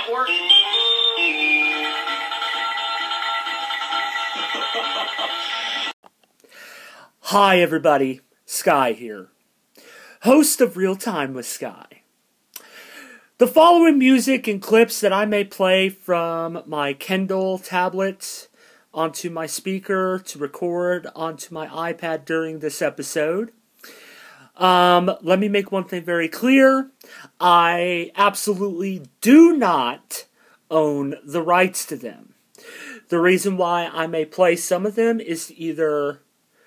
Network. Hi everybody, Sky here, host of Real Time with Sky. The following music and clips that I may play from my Kindle tablet onto my speaker to record onto my iPad during this episode. Let me make one thing very clear. I absolutely do not own the rights to them. The reason why I may play some of them is to either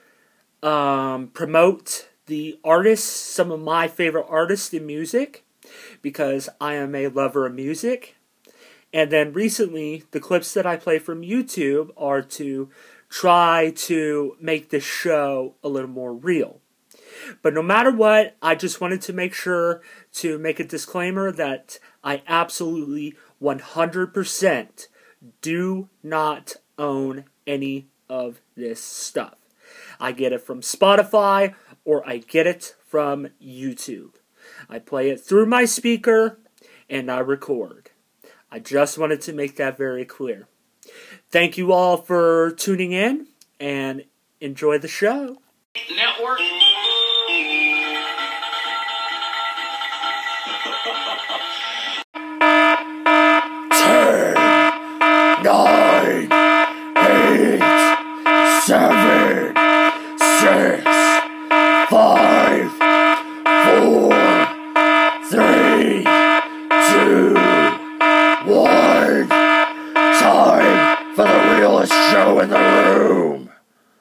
promote the artists, some of my favorite artists in music, because I am a lover of music. And then recently, the clips that I play from YouTube are to try to make this show a little more real. But no matter what, I just wanted to make sure to make a disclaimer that I absolutely 100% do not own any of this stuff. I get it from Spotify or I get it from YouTube. I play it through my speaker and I record. I just wanted to make that very clear. Thank you all for tuning in and enjoy the show. Network. Ten, 9, 8, 7, 6, 5, 4, 3, 2, 1. Time for the realest show in the room.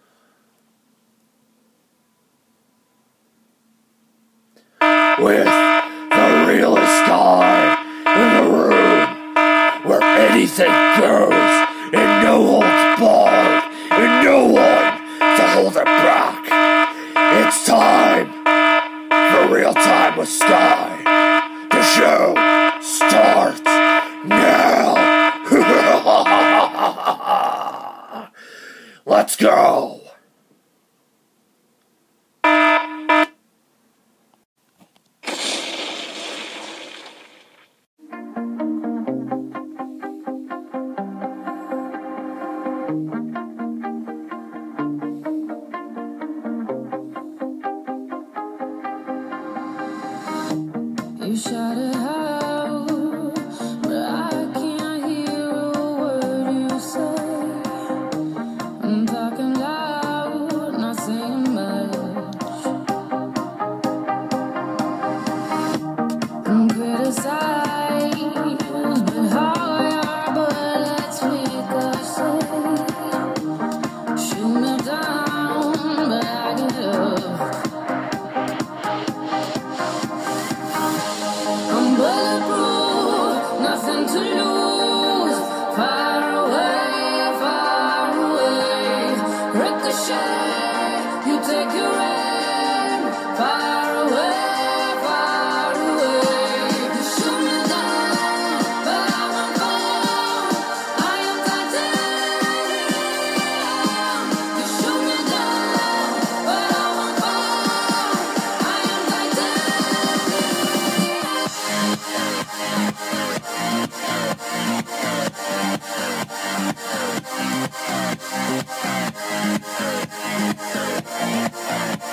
With the realest guy in the room, where anything goes, and no holds barred, and no one to hold it back. It's time for Real Time with Sky. The show starts now. Let's go. You shout it out, but I can't hear a word you say. I'm talking loud, not saying much. I'm criticized, but how you are, but let's make a say. Shoot me down, but I get up. I'm bulletproof, nothing to lose. Far away, ricochet. You take your aim. Far away. You shoot me down, but I won't fall. I am titanium. You shoot me down, but I won't fall. I am titanium.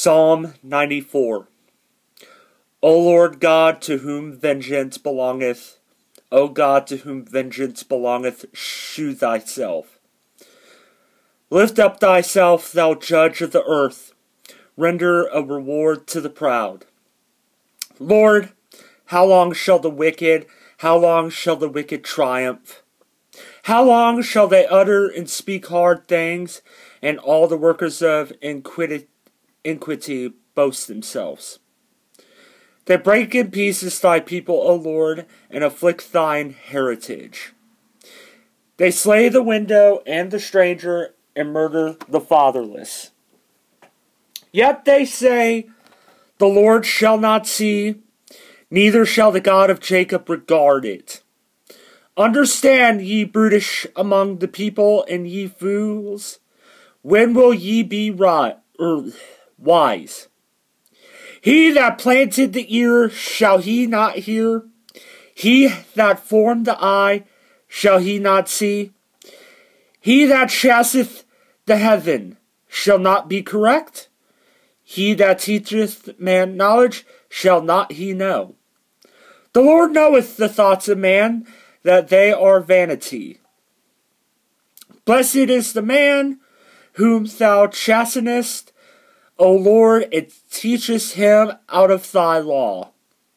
Psalm 94. O Lord God, to whom vengeance belongeth, O God, to whom vengeance belongeth, shew thyself. Lift up thyself, thou judge of the earth. Render a reward to the proud. Lord, how long shall the wicked triumph? How long shall they utter and speak hard things, and all the workers of iniquity boast themselves? They break in pieces thy people, O Lord, and afflict thine heritage. They slay the widow and the stranger, and murder the fatherless. Yet they say, the Lord shall not see, neither shall the God of Jacob regard it. Understand, ye brutish among the people, and ye fools, when will ye be wise? He that planted the ear, shall he not hear? He that formed the eye, shall he not see? He that chasteth the heaven, shall not be correct? He that teacheth man knowledge, shall not he know? The Lord knoweth the thoughts of man, that they are vanity. Blessed is the man whom thou chastenest, O Lord, and teachest him out of thy law,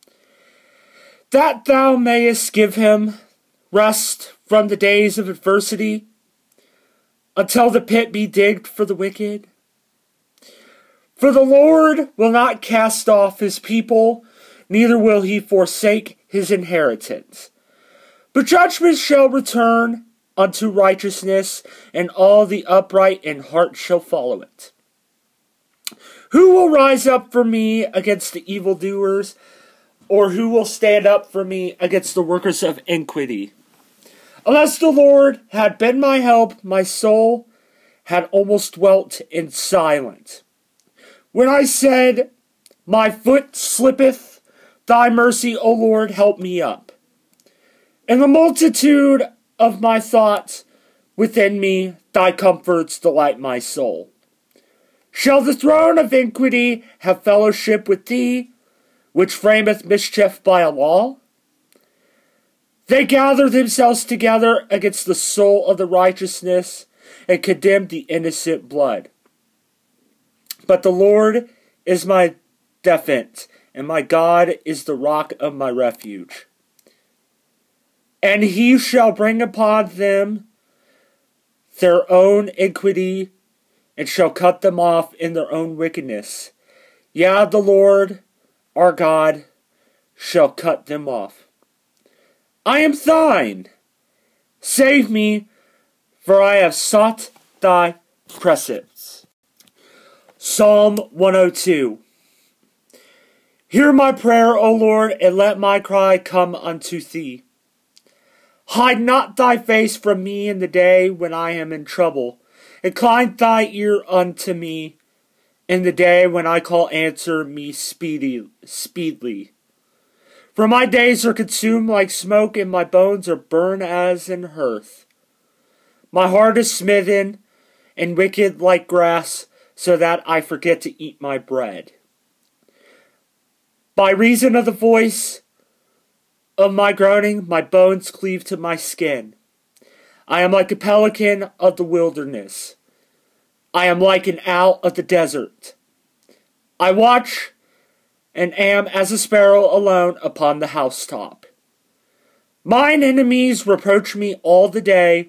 that thou mayest give him rest from the days of adversity, until the pit be digged for the wicked. For the Lord will not cast off his people, neither will he forsake his inheritance. But judgment shall return unto righteousness, and all the upright in heart shall follow it. Who will rise up for me against the evildoers, or who will stand up for me against the workers of iniquity? Unless the Lord had been my help, my soul had almost dwelt in silence. When I said, my foot slippeth, thy mercy, O Lord, help me up. In the multitude of my thoughts within me, thy comforts delight my soul. Shall the throne of iniquity have fellowship with thee, which frameth mischief by a law? They gather themselves together against the soul of the righteousness, and condemn the innocent blood. But the Lord is my defense, and my God is the rock of my refuge. And he shall bring upon them their own iniquity, and shall cut them off in their own wickedness. Yea, the Lord, our God, shall cut them off. I am thine. Save me, for I have sought thy precepts. Psalm 102. Hear my prayer, O Lord, and let my cry come unto thee. Hide not thy face from me in the day when I am in trouble. Incline thy ear unto me in the day when I call, answer me speedily. For my days are consumed like smoke, and my bones are burned as in hearth. My heart is smitten and wicked like grass, so that I forget to eat my bread. By reason of the voice of my groaning, my bones cleave to my skin. I am like a pelican of the wilderness. I am like an owl of the desert. I watch and am as a sparrow alone upon the housetop. Mine enemies reproach me all the day,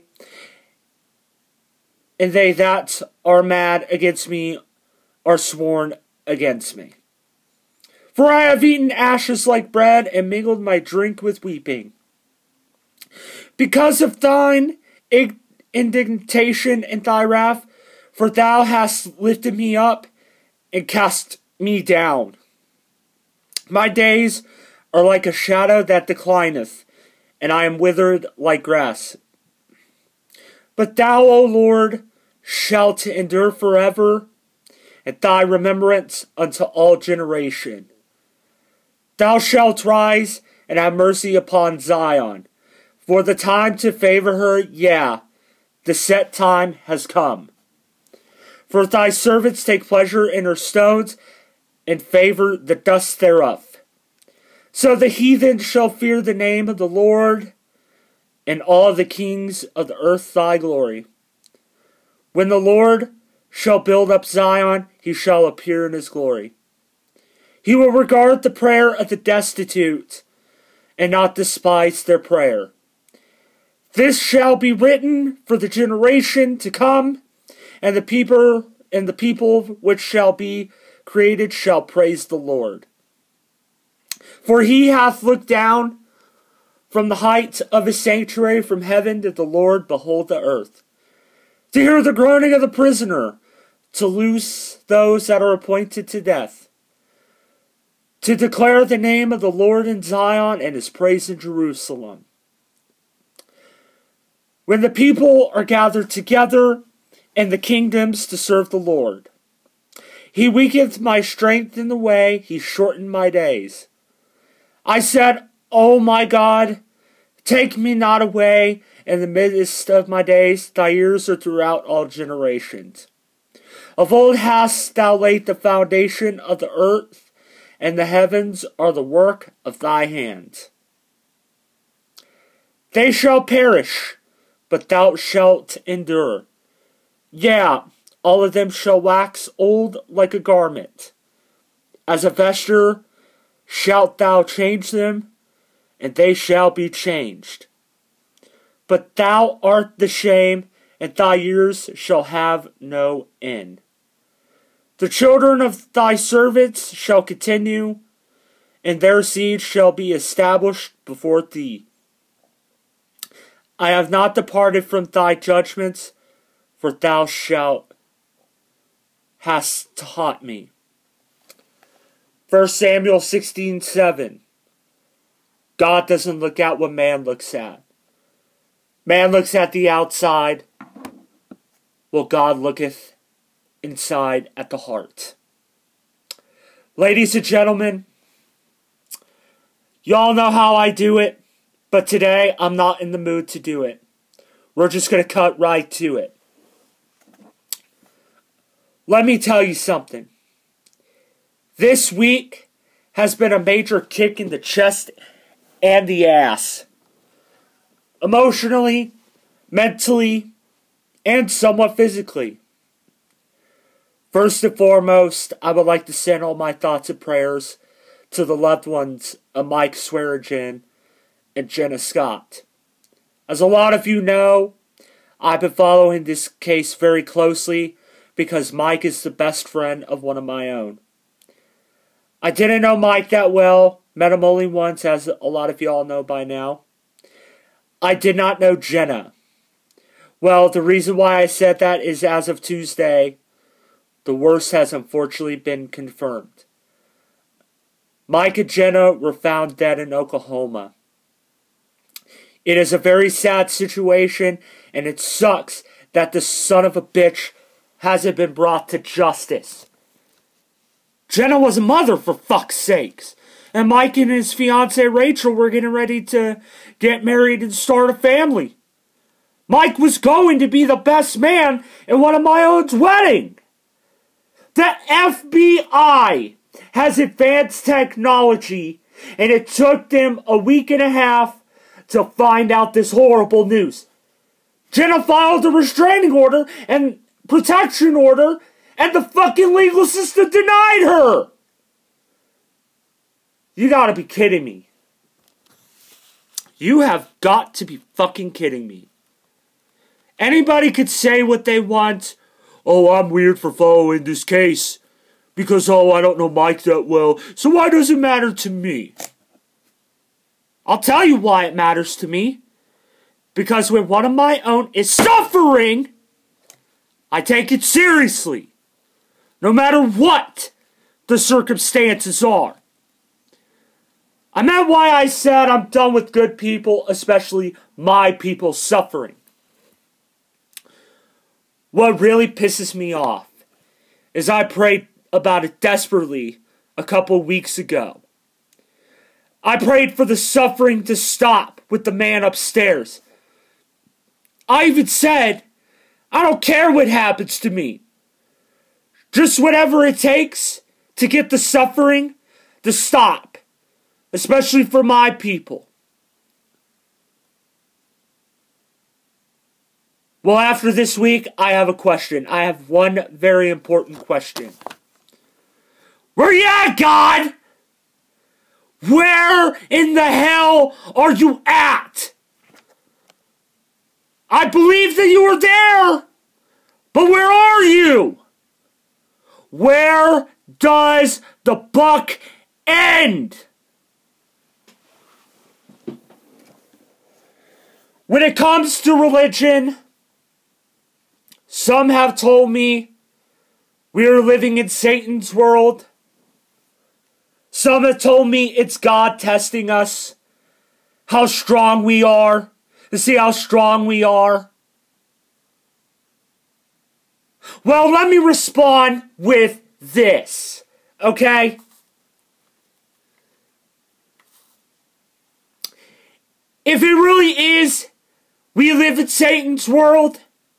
and they that are mad against me are sworn against me. For I have eaten ashes like bread, and mingled my drink with weeping. Because of thine indignation and thy wrath, for thou hast lifted me up and cast me down. My days are like a shadow that declineth, and I am withered like grass. But thou, O Lord, shalt endure forever, and thy remembrance unto all generation. Thou shalt rise and have mercy upon Zion, for the time to favor her, yea, the set time has come. For thy servants take pleasure in her stones, and favor the dust thereof. So the heathen shall fear the name of the Lord, and all the kings of the earth thy glory. When the Lord shall build up Zion, he shall appear in his glory. He will regard the prayer of the destitute, and not despise their prayer. This shall be written for the generation to come, and the people which shall be created shall praise the Lord. For he hath looked down from the height of his sanctuary, from heaven did the Lord behold the earth, to hear the groaning of the prisoner, to loose those that are appointed to death, to declare the name of the Lord in Zion and his praise in Jerusalem. When the people are gathered together and the kingdoms to serve the Lord. He weakened my strength in the way, he shortened my days. I said, O my God, take me not away in the midst of my days. Thy years are throughout all generations. Of old hast thou laid the foundation of the earth, and the heavens are the work of thy hands. They shall perish, but thou shalt endure. Yea, all of them shall wax old like a garment. As a vesture shalt thou change them, and they shall be changed. But thou art the shame, and thy years shall have no end. The children of thy servants shall continue, and their seed shall be established before thee. I have not departed from thy judgments, for thou hast taught me. 1 Samuel 16:7. God doesn't look at what man looks at. Man looks at the outside, while God looketh inside at the heart. Ladies and gentlemen, y'all know how I do it, but today I'm not in the mood to do it. We're just going to cut right to it. Let me tell you something. This week has been a major kick in the chest and the ass. Emotionally, mentally, and somewhat physically. First and foremost, I would like to send all my thoughts and prayers to the loved ones of Mike Swearingen and Jenna Scott. As a lot of you know, I've been following this case very closely because Mike is the best friend of one of my own. I didn't know Mike that well, met him only once, as a lot of y'all know by now. I did not know Jenna. Well, the reason why I said that is as of Tuesday, the worst has unfortunately been confirmed. Mike and Jenna were found dead in Oklahoma. It is a very sad situation, and it sucks that the son of a bitch hasn't been brought to justice. Jenna was a mother, for fuck's sakes. And Mike and his fiancée Rachel were getting ready to get married and start a family. Mike was going to be the best man in one of my own's wedding. The FBI has advanced technology, and it took them a week and a half to find out this horrible news. Jenna filed a restraining order and protection order, and the fucking legal system denied her. You gotta be kidding me. You have got to be fucking kidding me. Anybody could say what they want. Oh, I'm weird for following this case. Because, I don't know Mike that well. So why does it matter to me? I'll tell you why it matters to me. Because when one of my own is suffering, I take it seriously. No matter what the circumstances are. I meant why I said I'm done with good people, especially my people, suffering. What really pisses me off is I prayed about it desperately a couple weeks ago. I prayed for the suffering to stop with the man upstairs. I even said, I don't care what happens to me. Just whatever it takes to get the suffering to stop, especially for my people? Well, after this week, I have a question. I have one very important question. Where you at, God? Where in the hell are you at? I believe that you were there, but where are you? Where does the buck end? When it comes to religion, some have told me we are living in Satan's world. Some have told me it's God testing us, how strong we are, to see how strong we are. Well, let me respond with this, okay? If it really is, we live in Satan's world,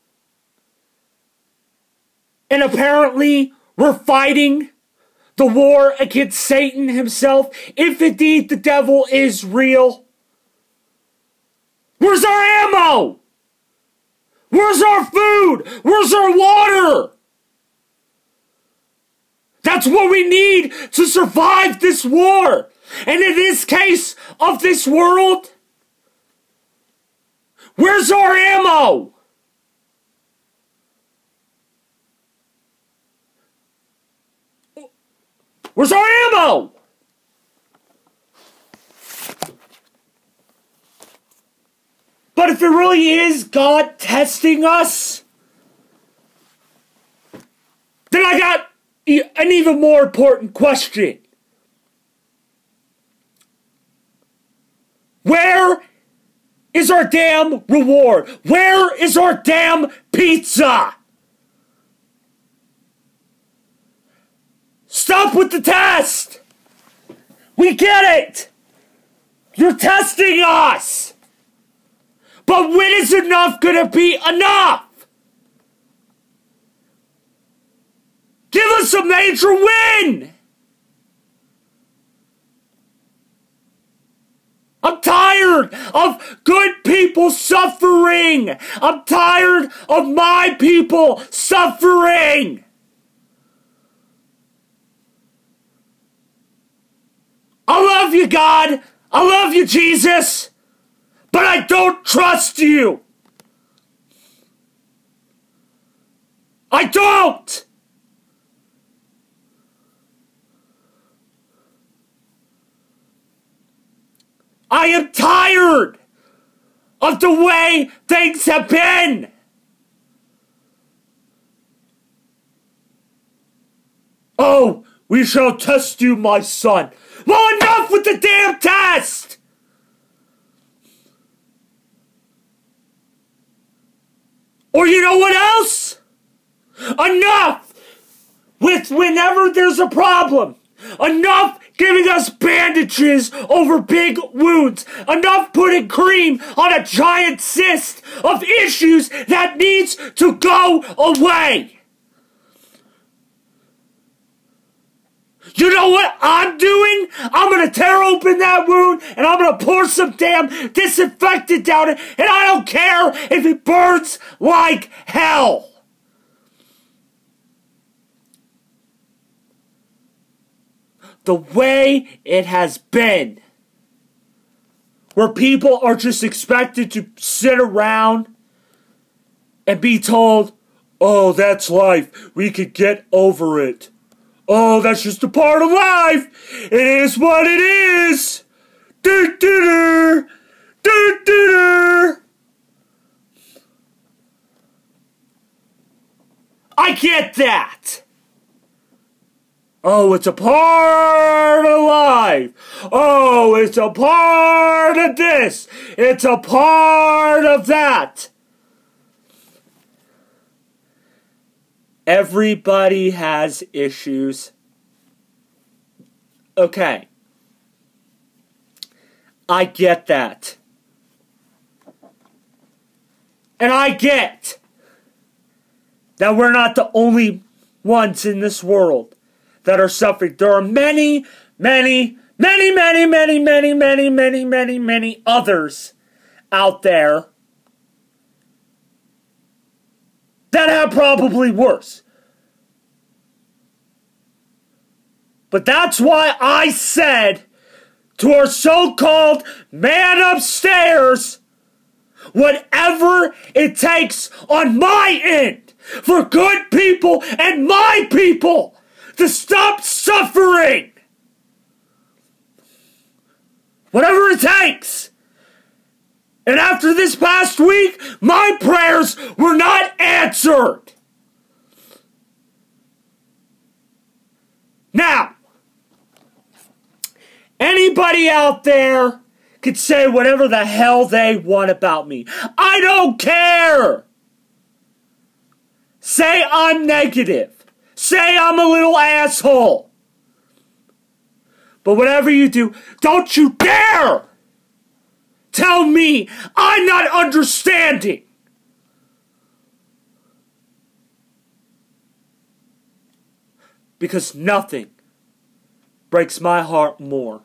and apparently we're fighting the war against Satan himself, if indeed the devil is real. Where's our ammo? Where's our food? Where's our water? That's what we need to survive this war. And in this case of this world, where's our ammo? Where's our ammo? But if it really is God testing us, then I got an even more important question. Where is our damn reward? Where is our damn pizza? Stop with the test! We get it! You're testing us! But when is enough gonna be enough? Give us a major win! I'm tired of good people suffering! I'm tired of my people suffering! I love you, God. I love you, Jesus. But I don't trust you. I don't. I am tired of the way things have been. Oh, we shall test you, my son. Well, enough with the damn test! Or you know what else? Enough with whenever there's a problem. Enough giving us bandages over big wounds. Enough putting cream on a giant cyst of issues that needs to go away. You know what I'm doing? I'm gonna tear open that wound and I'm gonna pour some damn disinfectant down it, and I don't care if it burns like hell. The way it has been, where people are just expected to sit around and be told, oh, that's life, we could get over it. Oh, that's just a part of life. It is what it is. Do do do. Do do do. I get that. Oh, it's a part of life. Oh, it's a part of this. It's a part of that. Everybody has issues. Okay. I get that. And I get that we're not the only ones in this world that are suffering. There are many, many, many, many, many, many, many, many, many, many others out there that have probably worse. But that's why I said to our so-called man upstairs, whatever it takes on my end for good people and my people to stop suffering. Whatever it takes. And after this past week, my prayers were not answered. Now, anybody out there could say whatever the hell they want about me. I don't care. Say I'm negative. Say I'm a little asshole. But whatever you do, don't you dare tell me I'm not understanding. Because nothing breaks my heart more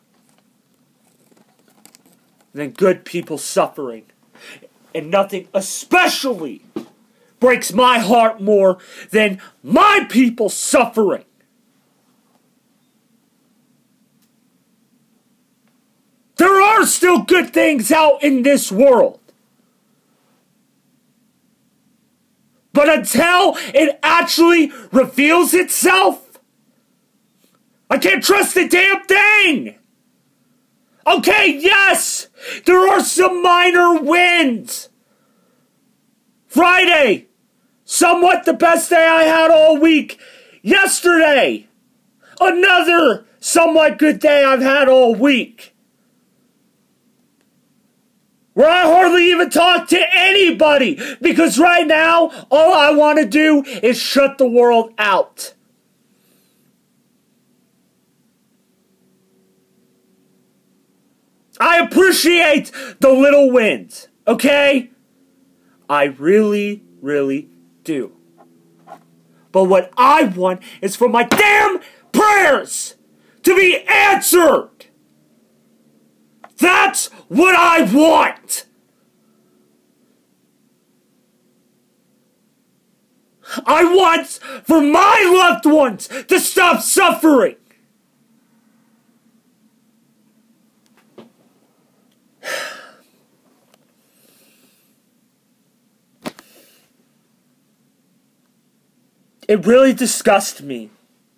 than good people suffering. And nothing especially breaks my heart more than my people suffering. There are still good things out in this world. But until it actually reveals itself, I can't trust a damn thing. Okay, yes, there are some minor wins. Friday, somewhat the best day I had all week. Yesterday, another somewhat good day I've had all week. Where I hardly even talk to anybody because right now, all I want to do is shut the world out. I appreciate the little wins, okay? I really, really do. But what I want is for my damn prayers to be answered. That's what I want. I want for my loved ones to stop suffering. It really disgusts me.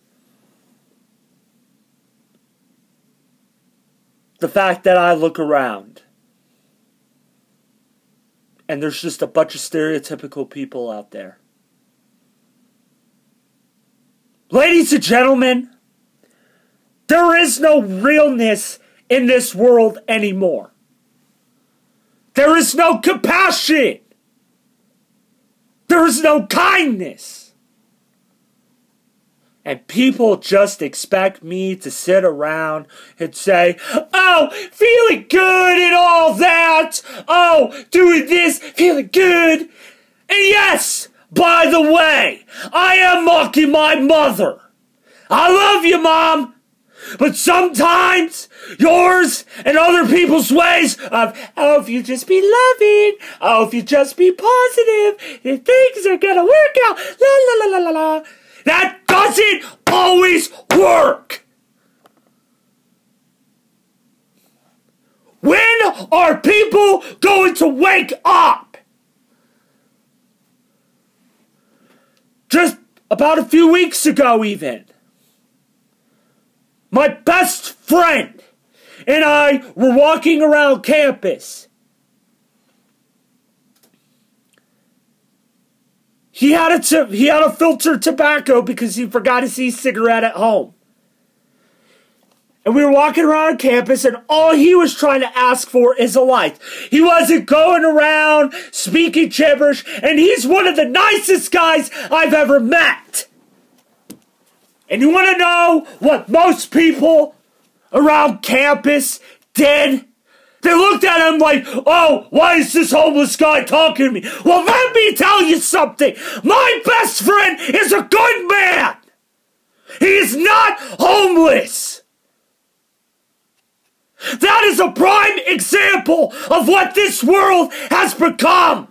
The fact that I look around and there's just a bunch of stereotypical people out there. Ladies and gentlemen, there is no realness in this world anymore. There is no compassion. There is no kindness. And people just expect me to sit around and say, oh, feeling good and all that. Oh, doing this, feeling good. And yes, by the way, I am mocking my mother. I love you, Mom. But sometimes yours and other people's ways of, oh, if you just be loving, oh, if you just be positive, then things are gonna work out, la la la la la la. That doesn't always work. When are people going to wake up? Just about a few weeks ago even, my best friend and I were walking around campus. He had a filtered tobacco because he forgot his e-cigarette at home. And we were walking around campus and all he was trying to ask for is a light. He wasn't going around speaking gibberish, and he's one of the nicest guys I've ever met. And you want to know what most people around campus did? They looked at him like, oh, why is this homeless guy talking to me? Well, let me tell you something. My best friend is a good man. He is not homeless. That is a prime example of what this world has become.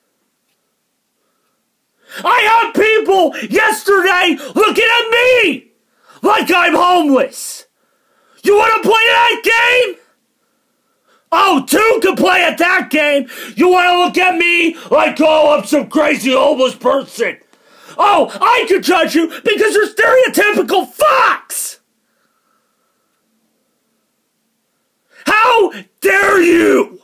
I had people yesterday looking at me like I'm homeless. You want to play that game? Oh, two can play at that game. You want to look at me like, oh, I'm some crazy homeless person. Oh, I can judge you because you're stereotypical fox. How dare you?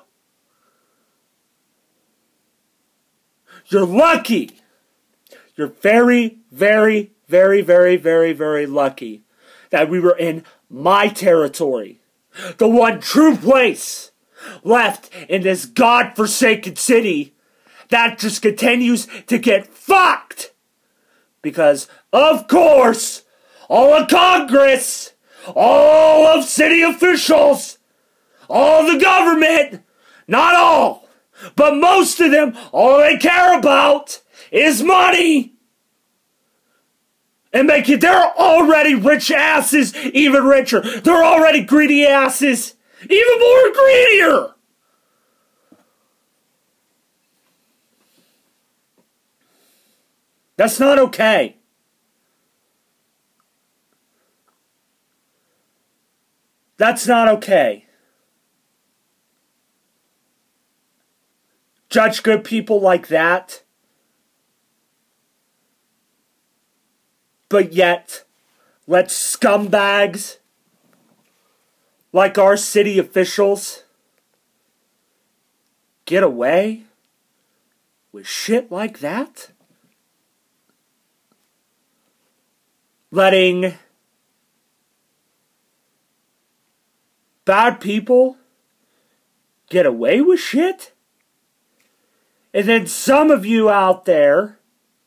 You're lucky. You're very, very, very, very, very, very lucky that we were in my territory. The one true place left in this godforsaken city that just continues to get fucked. Because, of course, all of Congress, all of city officials, all of the government, not all, but most of them, all they care about is money. And making their already rich asses even richer. They're already greedy asses even more greedier. That's not okay. That's not okay. Judge good people like that. But yet, let scumbags like our city officials get away with shit like that? Letting bad people get away with shit? And then some of you out there,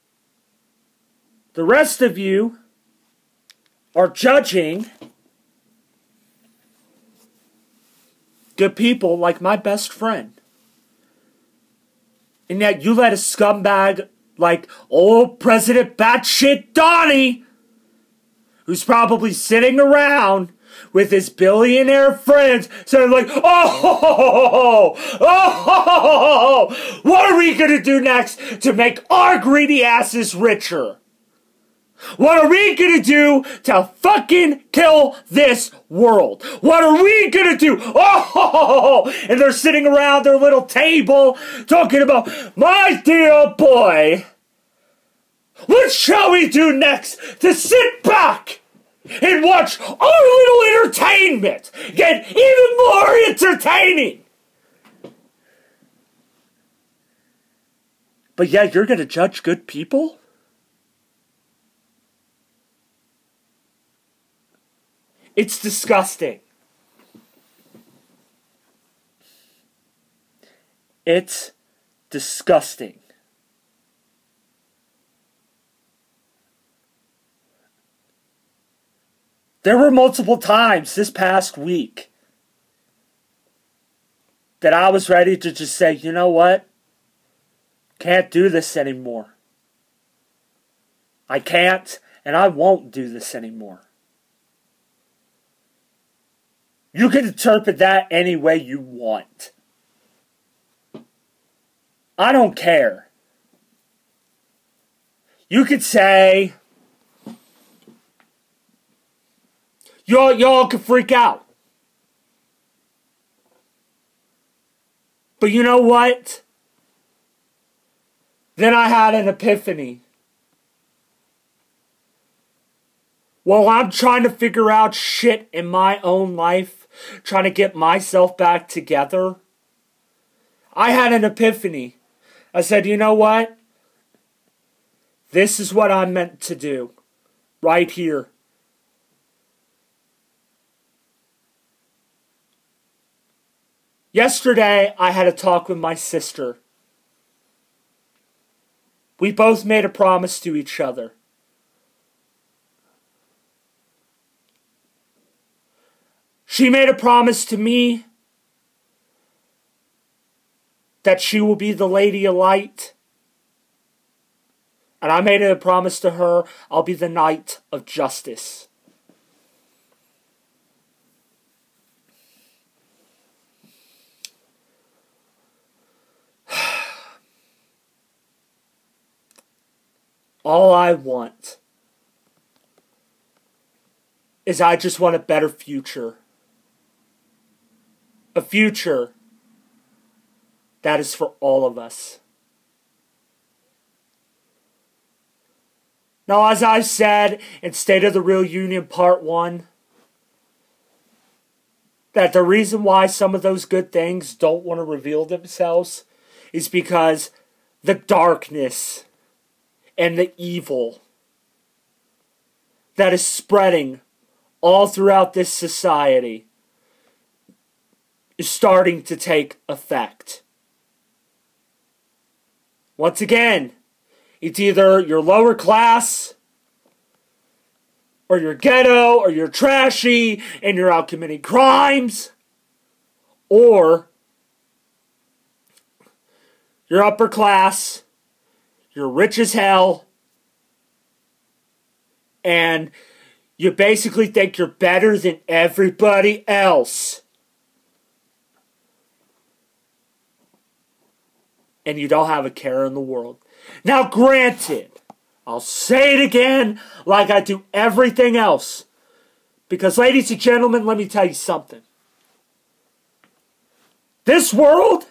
the rest of you, are judging good people like my best friend. And yet you let a scumbag like old President Batshit Donnie, who's probably sitting around with his billionaire friends saying like, oh, what are we going to do next to make our greedy asses richer? What are we gonna do to fucking kill this world? What are we gonna do? Oh, and they're sitting around their little table talking about, my dear boy, what shall we do next to sit back and watch our little entertainment get even more entertaining? But yeah, you're gonna judge good people? It's disgusting. It's disgusting. There were multiple times this past week that I was ready to just say, you know what? Can't do this anymore. I can't, and I won't do this anymore. You can interpret that any way you want. I don't care. You could say, y'all can freak out. But you know what? Then I had an epiphany. While I'm trying to figure out shit in my own life, trying to get myself back together, I had an epiphany. I said, you know what? This is what I'm meant to do. Right here. Yesterday, I had a talk with my sister. We both made a promise to each other. She made a promise to me that she will be the lady of light And I made a promise to her, I'll be the knight of justice. All I want is I just want a better future. A future that is for all of us. Now, as I said in State of the Real Union Part 1, that the reason why some of those good things don't want to reveal themselves is because the darkness and the evil that is spreading all throughout this society is starting to take effect. Once again, it's either you're lower class, or you're ghetto, or you're trashy, and you're out committing crimes, or you're upper class, you're rich as hell, and you basically think you're better than everybody else. And you don't have a care in the world. Now, granted, I'll say it again like I do everything else. Because, ladies and gentlemen, let me tell you something. This world,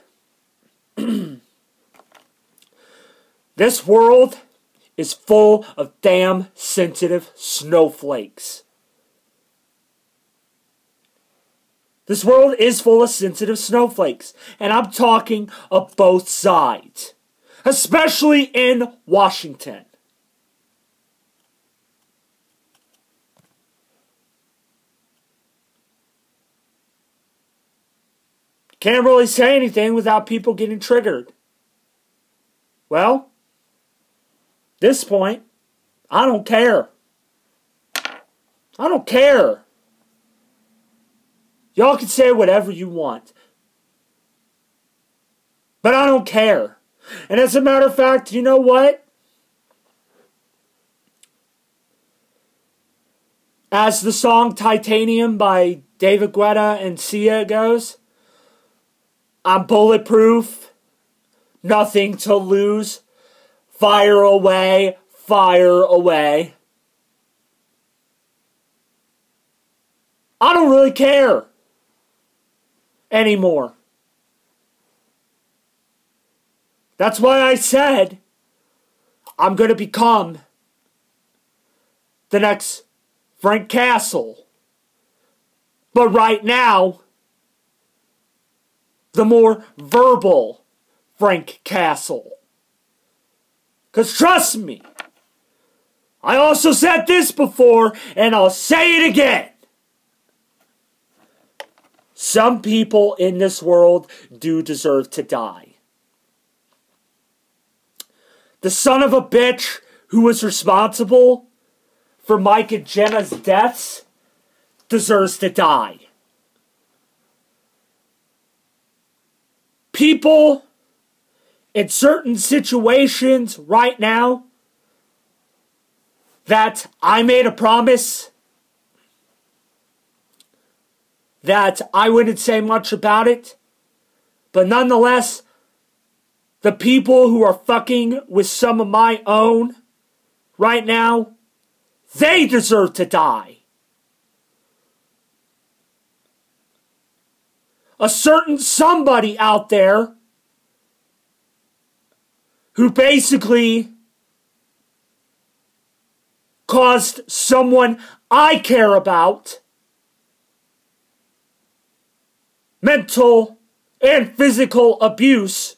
this world is full of damn sensitive snowflakes. This world is full of sensitive snowflakes. And I'm talking of both sides. Especially in Washington. Can't really say anything without people getting triggered. Well, at this point, I don't care. I don't care. Y'all can say whatever you want. But I don't care. And as a matter of fact, you know what? As the song Titanium by David Guetta and Sia goes, I'm bulletproof, nothing to lose, fire away, fire away. I don't really care anymore. That's why I said I'm going to become the next Frank Castle. But right now, the more verbal Frank Castle. Because trust me, I also said this before, and I'll say it again. Some people in this world do deserve to die. The son of a bitch who was responsible for Mike and Jenna's deaths deserves to die. People in certain situations right now that I made a promise that I wouldn't say much about it, but nonetheless, the people who are fucking with some of my own right now, they deserve to die. A certain somebody out there who basically caused someone I care about mental and physical abuse,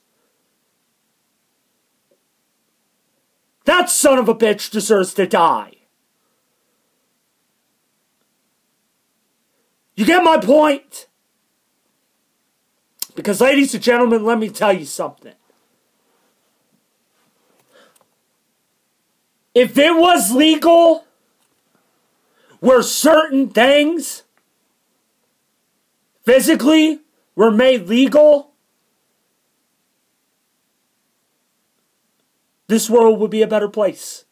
that son of a bitch deserves to die. You get my point? Because, ladies and gentlemen, let me tell you something. If it was legal where certain things physically were made legal, this world would be a better place.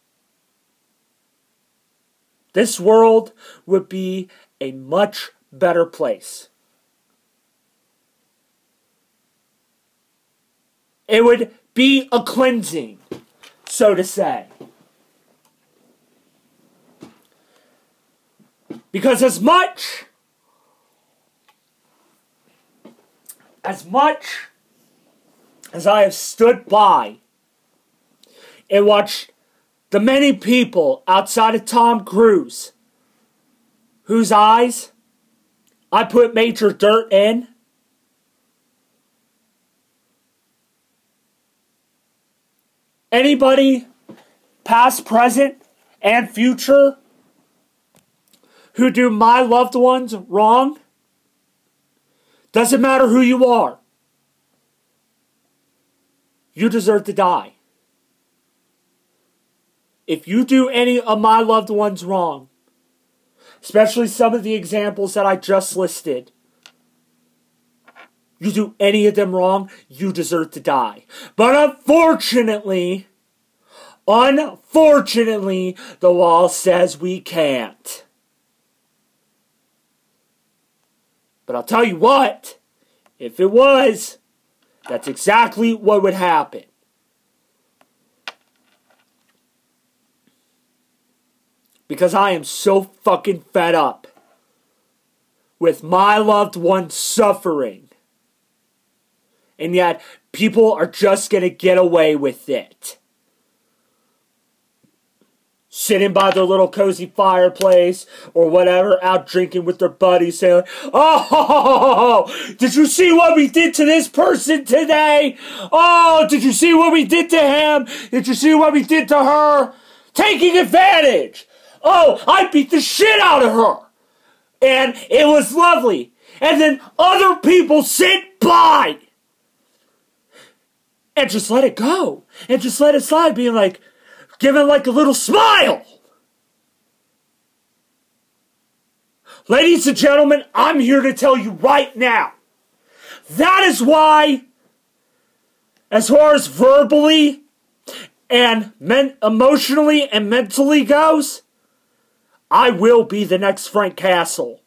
This world would be a much better place. It would be a cleansing, so to say. Because as much as I have stood by and watched the many people outside of Tom Cruise whose eyes I put major dirt in, anybody, past, present, and future, who do my loved ones wrong, doesn't matter who you are, you deserve to die. If you do any of my loved ones wrong, especially some of the examples that I just listed, you do any of them wrong, you deserve to die. But unfortunately, the law says we can't. But I'll tell you what, if it was, that's exactly what would happen. Because I am so fucking fed up with my loved ones suffering. And yet, people are just going to get away with it. Sitting by their little cozy fireplace or whatever, out drinking with their buddies, saying, "Oh, did you see what we did to this person today? Oh, did you see what we did to him? Did you see what we did to her?" Taking advantage. "Oh, I beat the shit out of her. And it was lovely." And then other people sit by and just let it go. And just let it slide, being like, giving like a little smile. Ladies and gentlemen, I'm here to tell you right now. That is why, as far as verbally and emotionally and mentally goes, I will be the next Frank Castle.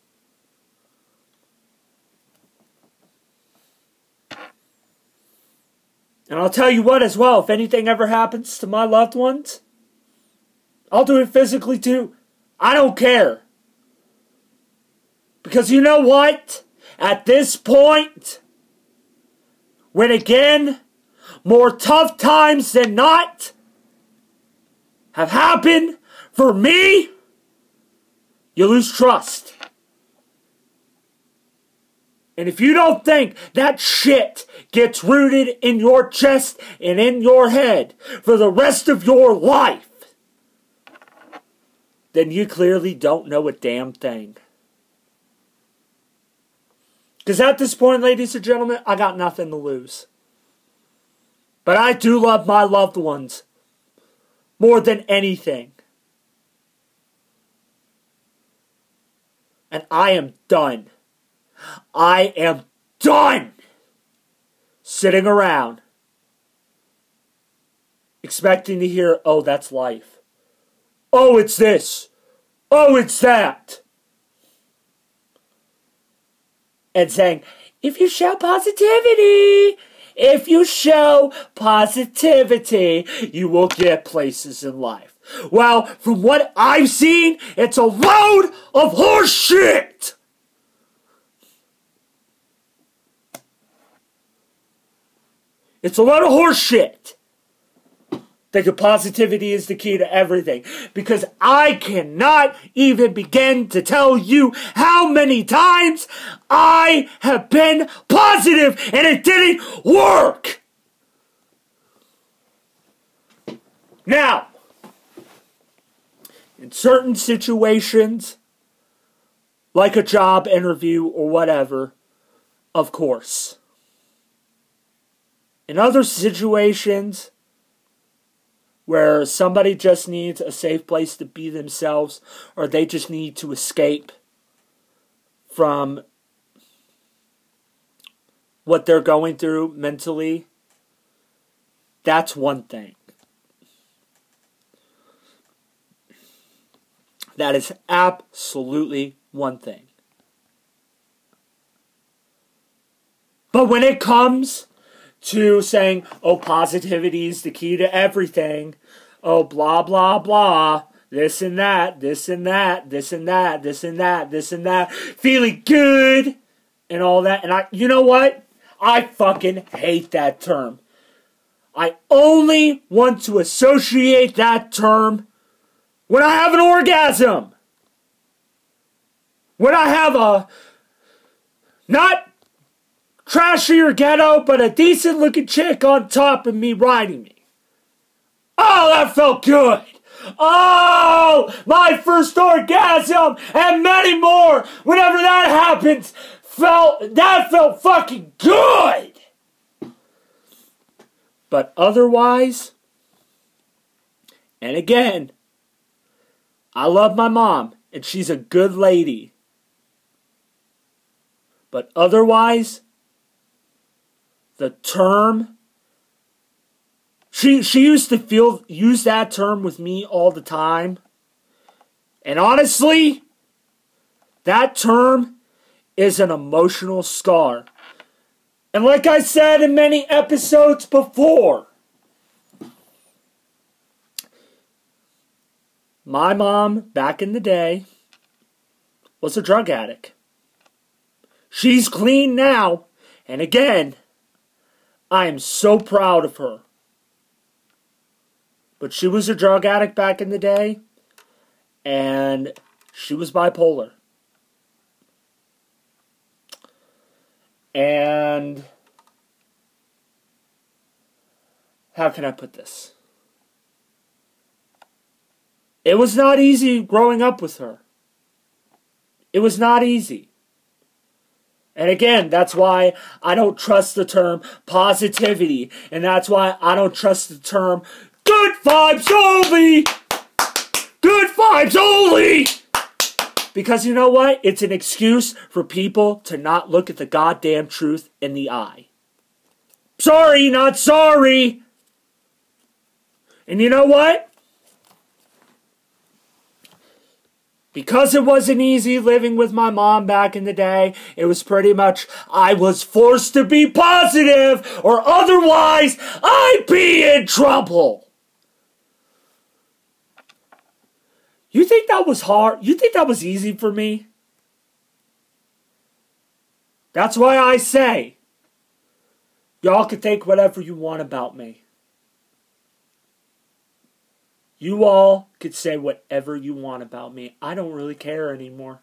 And I'll tell you what as well, if anything ever happens to my loved ones, I'll do it physically too. I don't care. Because you know what? At this point, when again, more tough times than not have happened for me, you lose trust. And if you don't think that shit gets rooted in your chest and in your head for the rest of your life, then you clearly don't know a damn thing. Because at this point, ladies and gentlemen, I got nothing to lose. But I do love my loved ones more than anything. And I am done. I am done sitting around expecting to hear, "Oh, that's life. Oh, it's this. Oh, it's that." And saying, if you show positivity, you will get places in life. Well, from what I've seen, it's a load of horse shit. It's a lot of horse shit. That positivity is the key to everything. Because I cannot even begin to tell you how many times I have been positive and it didn't work. Now, in certain situations, like a job interview or whatever, of course. In other situations where somebody just needs a safe place to be themselves, or they just need to escape from what they're going through mentally, that's one thing. That is absolutely one thing. But when it comes to saying, oh, positivity is the key to everything, oh, blah, blah, blah, this and that, this and that, this and that, this and that, this and that, feeling good, and all that, and you know what? I fucking hate that term. I only want to associate that term when I have an orgasm. When I have a, not trashy or ghetto, but a decent looking chick on top of me riding me. Oh, that felt good. Oh, my first orgasm and many more. Whenever that happens, that felt fucking good. But otherwise, and again, I love my mom, and she's a good lady. But otherwise, the term, she used to use that term with me all the time. And honestly, that term is an emotional scar. And like I said in many episodes before, my mom, back in the day, was a drug addict. She's clean now, and again, I am so proud of her. But she was a drug addict back in the day, and she was bipolar. And how can I put this? It was not easy growing up with her. It was not easy. And again, that's why I don't trust the term positivity. And that's why I don't trust the term good vibes only. Good vibes only. Because you know what? It's an excuse for people to not look at the goddamn truth in the eye. Sorry, not sorry. And you know what? Because it wasn't easy living with my mom back in the day, it was pretty much, I was forced to be positive, or otherwise, I'd be in trouble. You think that was hard? You think that was easy for me? That's why I say, y'all can think whatever you want about me. You all could say whatever you want about me. I don't really care anymore.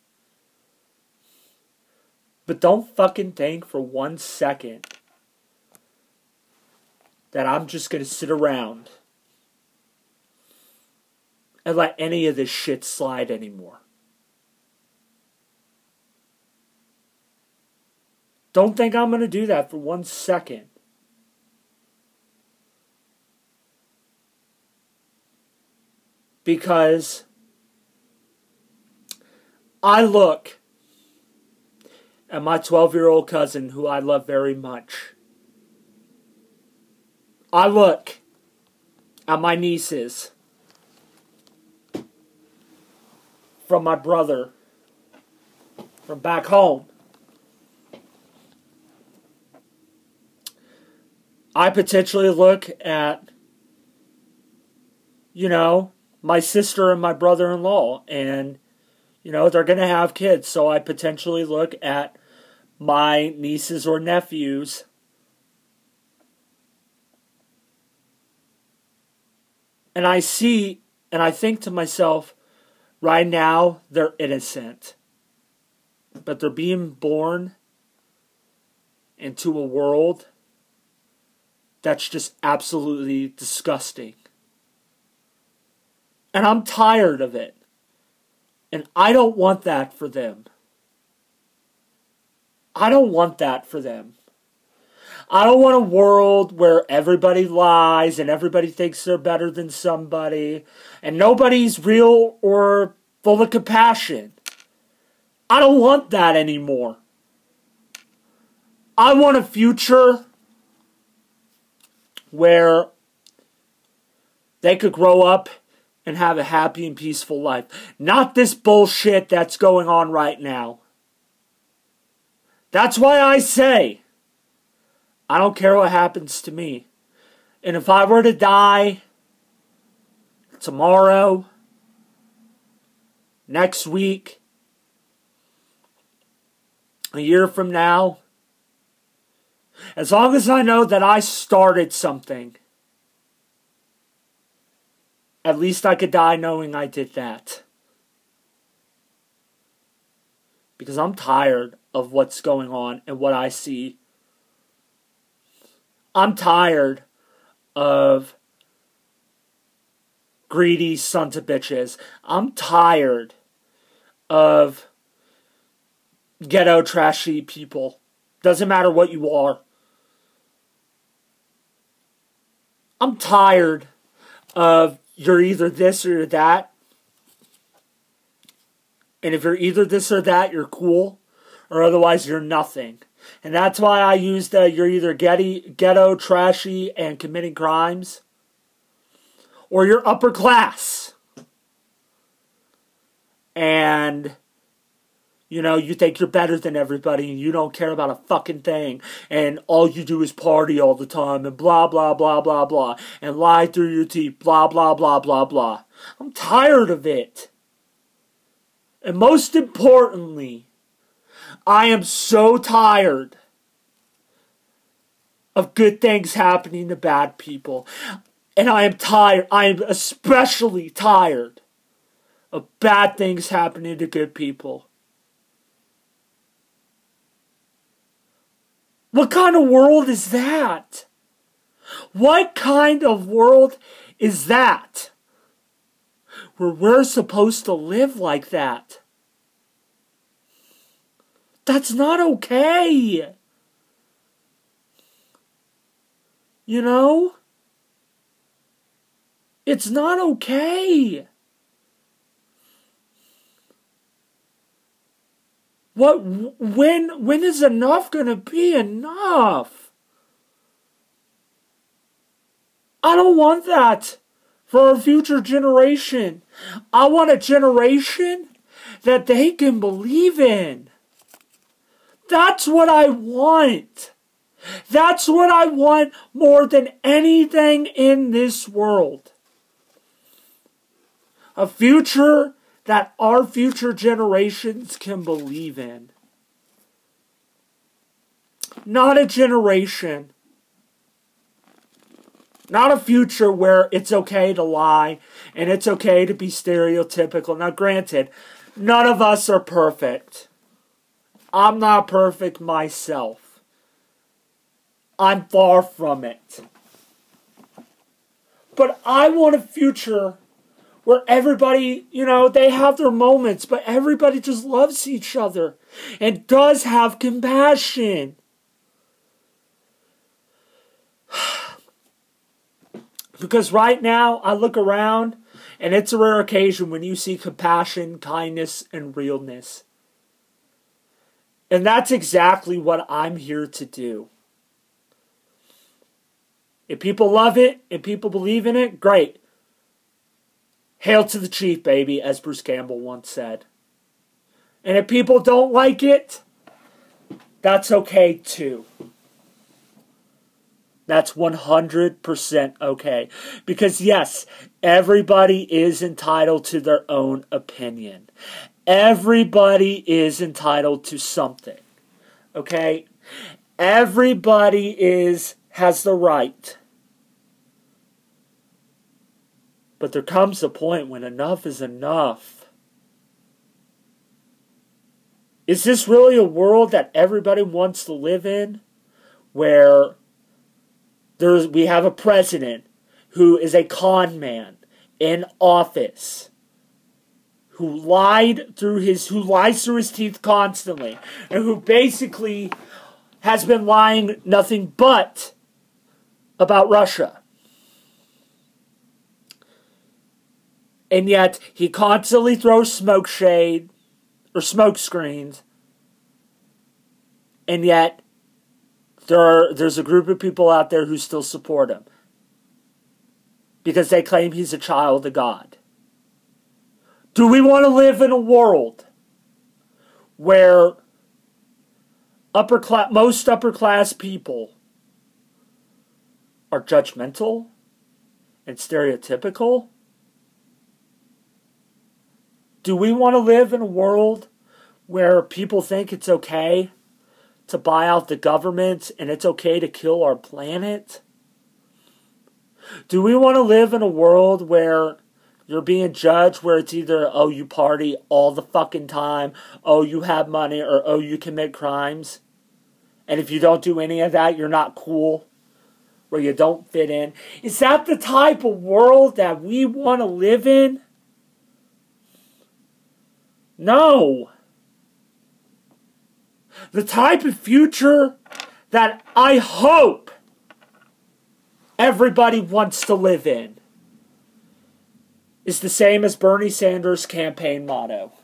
But don't fucking think for 1 second that I'm just going to sit around and let any of this shit slide anymore. Don't think I'm going to do that for 1 second. Because I look at my 12-year-old cousin, who I love very much. I look at my nieces from my brother from back home. I potentially look at, my sister and my brother-in-law, and, they're going to have kids, so I potentially look at my nieces or nephews and I see, and I think to myself, right now, they're innocent, but they're being born into a world that's just absolutely disgusting. And I'm tired of it. And I don't want that for them. I don't want that for them. I don't want a world where everybody lies and everybody thinks they're better than somebody and nobody's real or full of compassion. I don't want that anymore. I want a future where they could grow up and have a happy and peaceful life. Not this bullshit that's going on right now. That's why I say, I don't care what happens to me. And if I were to die tomorrow, next week, a year from now, as long as I know that I started something, at least I could die knowing I did that. Because I'm tired of what's going on and what I see. I'm tired of greedy sons of bitches. I'm tired of ghetto trashy people. Doesn't matter what you are. I'm tired of you're either this or you're that. And if you're either this or that, you're cool. Or otherwise, you're nothing. And that's why I use the you're either ghetto, trashy, and committing crimes. Or you're upper class. And, you know, you think you're better than everybody and you don't care about a fucking thing. And all you do is party all the time and blah, blah, blah, blah, blah. And lie through your teeth, blah, blah, blah, blah, blah. I'm tired of it. And most importantly, I am so tired of good things happening to bad people. And I am tired, I am especially tired of bad things happening to good people. What kind of world is that? What kind of world is that? Where we're supposed to live like that? That's not okay. You know? It's not okay. When is enough gonna be enough? I don't want that for our future generation. I want a generation that they can believe in. That's what I want. That's what I want more than anything in this world. A future that our future generations can believe in. Not a generation. Not a future where it's okay to lie and it's okay to be stereotypical. Now granted, none of us are perfect. I'm not perfect myself. I'm far from it. But I want a future where everybody, you know, they have their moments, but everybody just loves each other and does have compassion. Because right now, I look around, and it's a rare occasion when you see compassion, kindness, and realness. And that's exactly what I'm here to do. If people love it, and people believe in it, great. Hail to the chief, baby, as Bruce Campbell once said. And if people don't like it, that's okay too. That's 100% okay. Because yes, everybody is entitled to their own opinion. Everybody is entitled to something. Okay? Everybody has the right. But there comes a point when enough is enough. Is this really a world that everybody wants to live in? Where we have a president who is a con man in office, who lies through his teeth constantly, and who basically has been lying nothing but about Russia. And yet, he constantly throws smoke shade, or smoke screens. And yet, there's a group of people out there who still support him. Because they claim he's a child of God. Do we want to live in a world where most upper class people are judgmental and stereotypical? Do we want to live in a world where people think it's okay to buy out the government and it's okay to kill our planet? Do we want to live in a world where you're being judged, where it's either, oh, you party all the fucking time, oh, you have money, or oh, you commit crimes? And if you don't do any of that, you're not cool, where you don't fit in? Is that the type of world that we want to live in? No. The type of future that I hope everybody wants to live in is the same as Bernie Sanders' campaign motto: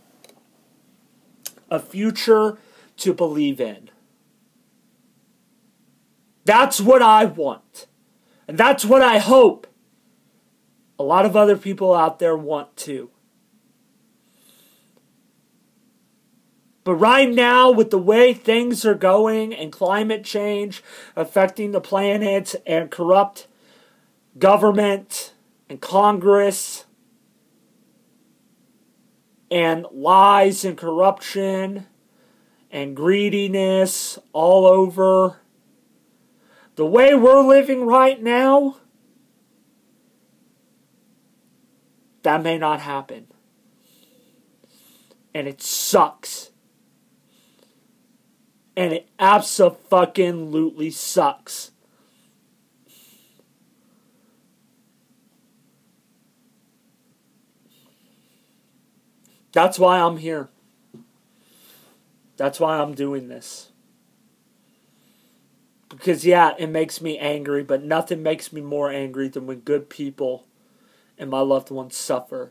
a future to believe in. That's what I want. And that's what I hope a lot of other people out there want too. But right now, with the way things are going and climate change affecting the planet and corrupt government and Congress and lies and corruption and greediness all over, the way we're living right now, that may not happen. And it sucks. And it abso-fucking-lutely sucks. That's why I'm here. That's why I'm doing this. Because, yeah, it makes me angry, but nothing makes me more angry than when good people and my loved ones suffer.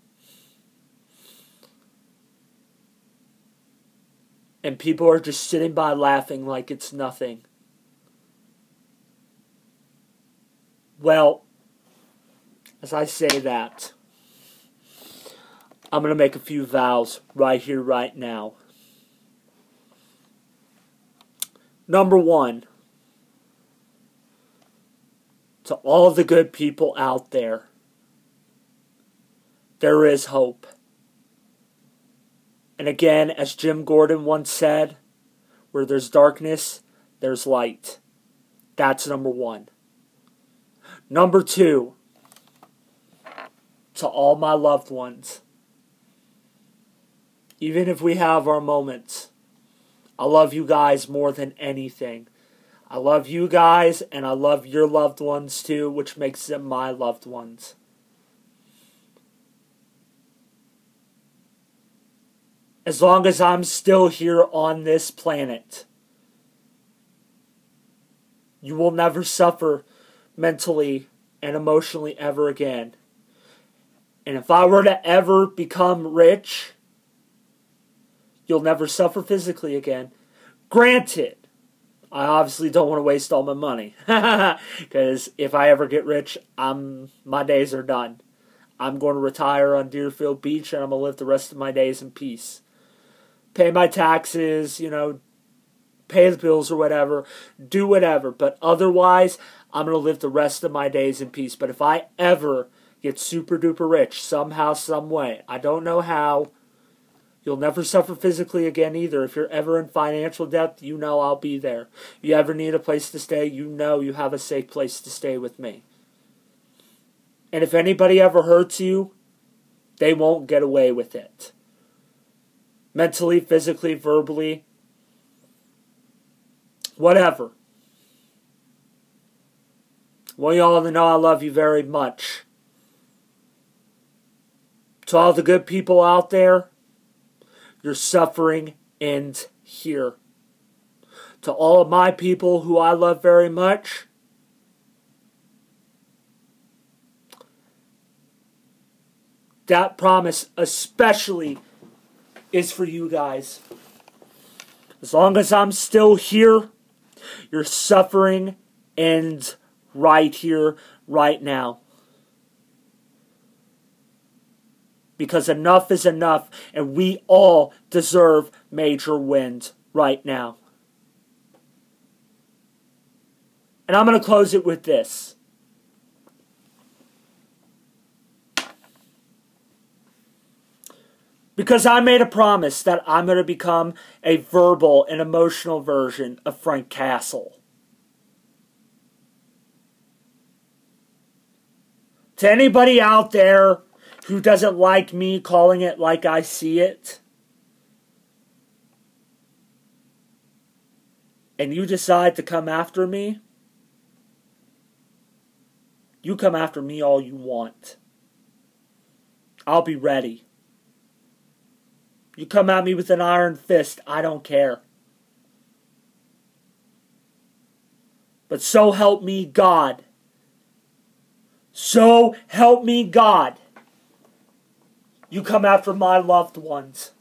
And people are just sitting by laughing like it's nothing. Well, as I say that, I'm going to make a few vows right here, right now. Number one, to all the good people out there, there is hope. And again, as Jim Gordon once said, where there's darkness, there's light. That's number one. Number two, to all my loved ones, even if we have our moments, I love you guys more than anything. I love you guys, and I love your loved ones too, which makes them my loved ones. As long as I'm still here on this planet, you will never suffer mentally and emotionally ever again. And if I were to ever become rich, you'll never suffer physically again. Granted, I obviously don't want to waste all my money. Because if I ever get rich, my days are done. I'm going to retire on Deerfield Beach and I'm going to live the rest of my days in peace. Pay my taxes, pay the bills or whatever. Do whatever. But otherwise, I'm going to live the rest of my days in peace. But if I ever get super duper rich, somehow, some way, I don't know how, you'll never suffer physically again either. If you're ever in financial debt, I'll be there. If you ever need a place to stay, you have a safe place to stay with me. And if anybody ever hurts you, they won't get away with it. Mentally, physically, verbally, whatever. Well, you all know I love you very much. To all the good people out there, your suffering ends here. To all of my people who I love very much, that promise especially is for you guys. As long as I'm still here, your suffering ends right here, right now. Because enough is enough, and we all deserve major wins right now. And I'm going to close it with this. Because I made a promise that I'm going to become a verbal and emotional version of Frank Castle. To anybody out there who doesn't like me calling it like I see it, and you decide to come after me, you come after me all you want. I'll be ready. You come at me with an iron fist, I don't care. But so help me God. So help me God. You come after my loved ones.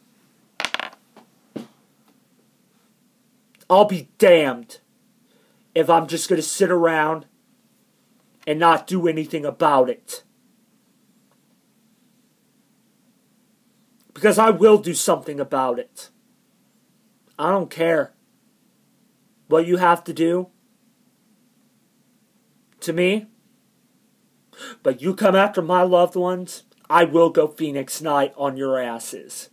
I'll be damned if I'm just going to sit around and not do anything about it. Because I will do something about it. I don't care what you have to do to me. But you come after my loved ones, I will go Phoenix Knight on your asses.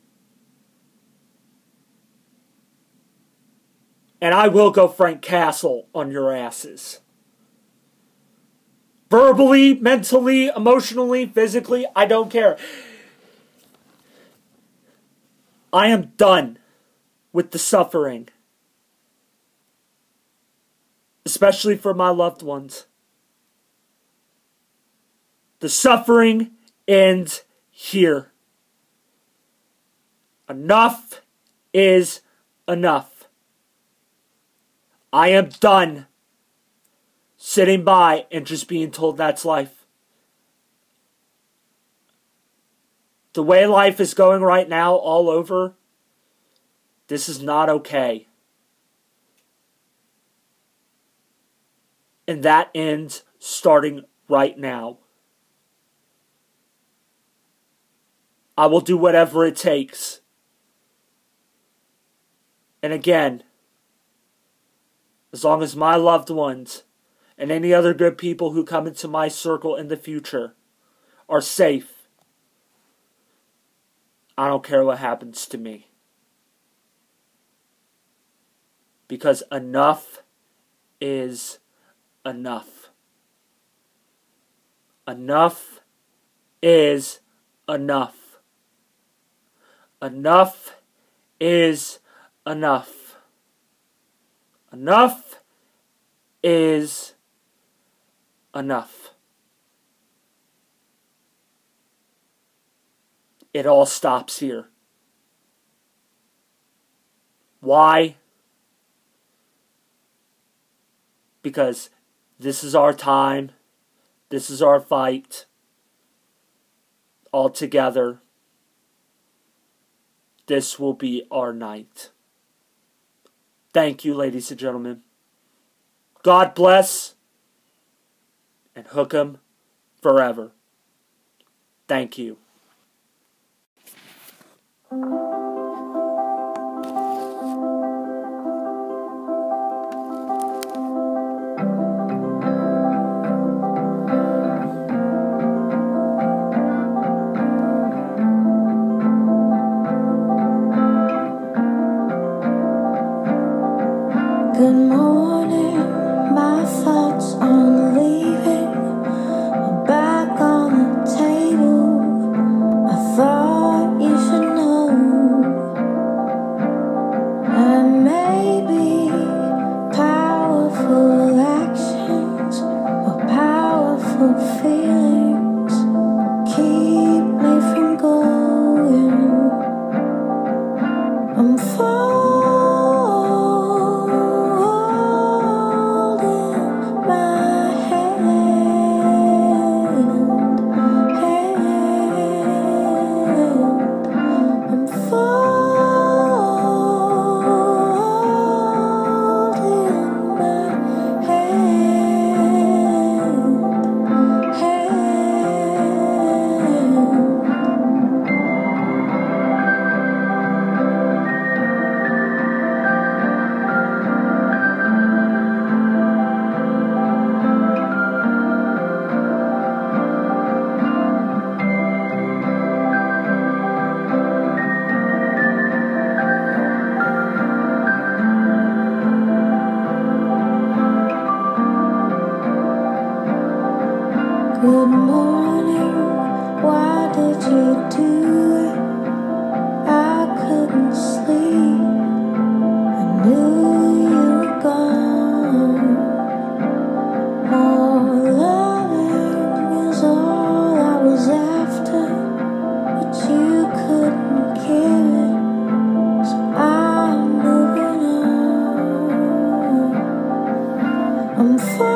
And I will go Frank Castle on your asses. Verbally, mentally, emotionally, physically, I don't care. I am done with the suffering. Especially for my loved ones. The suffering ends here. Enough is enough. I am done sitting by and just being told that's life. The way life is going right now all over, this is not okay. And that ends starting right now. I will do whatever it takes. And again, as long as my loved ones and any other good people who come into my circle in the future are safe, I don't care what happens to me. Because enough is enough. Enough is enough. Enough is enough. Enough is enough. It all stops here. Why? Because this is our time. This is our fight. All together. This will be our night. Thank you, ladies and gentlemen. God bless and hook 'em forever. Thank you. Good morning, my thoughts on leaving are back on the table. I thought you should know Good morning, why did you do it? I couldn't sleep, I knew you were gone. More loving is all I was after, but you couldn't give it, so I'm moving on. I'm falling